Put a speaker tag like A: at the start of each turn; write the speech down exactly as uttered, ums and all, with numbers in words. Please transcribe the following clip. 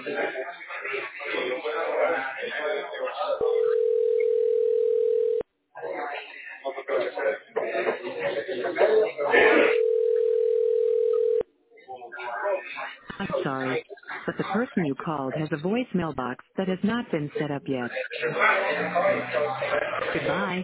A: I'm sorry, but the person you called has a voicemail box that has not been set up yet. Goodbye.